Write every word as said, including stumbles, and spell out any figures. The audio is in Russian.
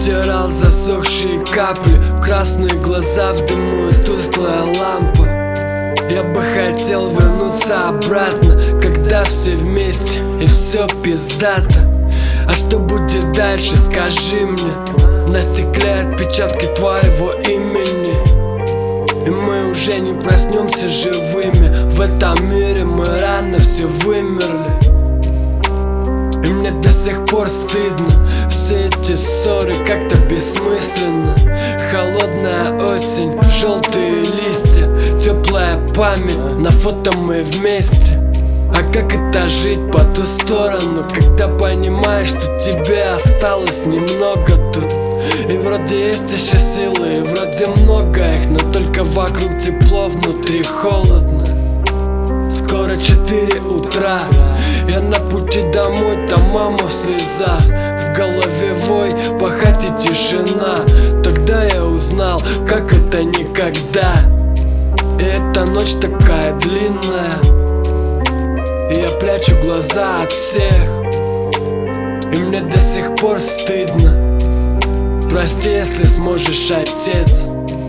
Утирал засохшие капли, красные глаза в дыму и тусклая лампа. Я бы хотел вернуться обратно, когда все вместе и все пиздато. А что будет дальше, скажи мне. На стекле отпечатки твоего имени, и мы уже не проснемся живыми. В этом мире мы рано все вымерли, и мне до сих пор стыдно. Все эти ссоры как-то бессмысленно. Холодная осень, желтые листья, теплая память, на фото мы вместе. А как это жить по ту сторону, когда понимаешь, что тебе осталось немного тут? И вроде есть еще силы, и вроде много их, но только вокруг тепло, внутри холодно. Скоро четыре утра, я на пути домой, там мама в слезах. В голове вой, пахать и тишина. Тогда я узнал, как это никогда. И эта ночь такая длинная, и я прячу глаза от всех, и мне до сих пор стыдно. Прости, если сможешь, отец.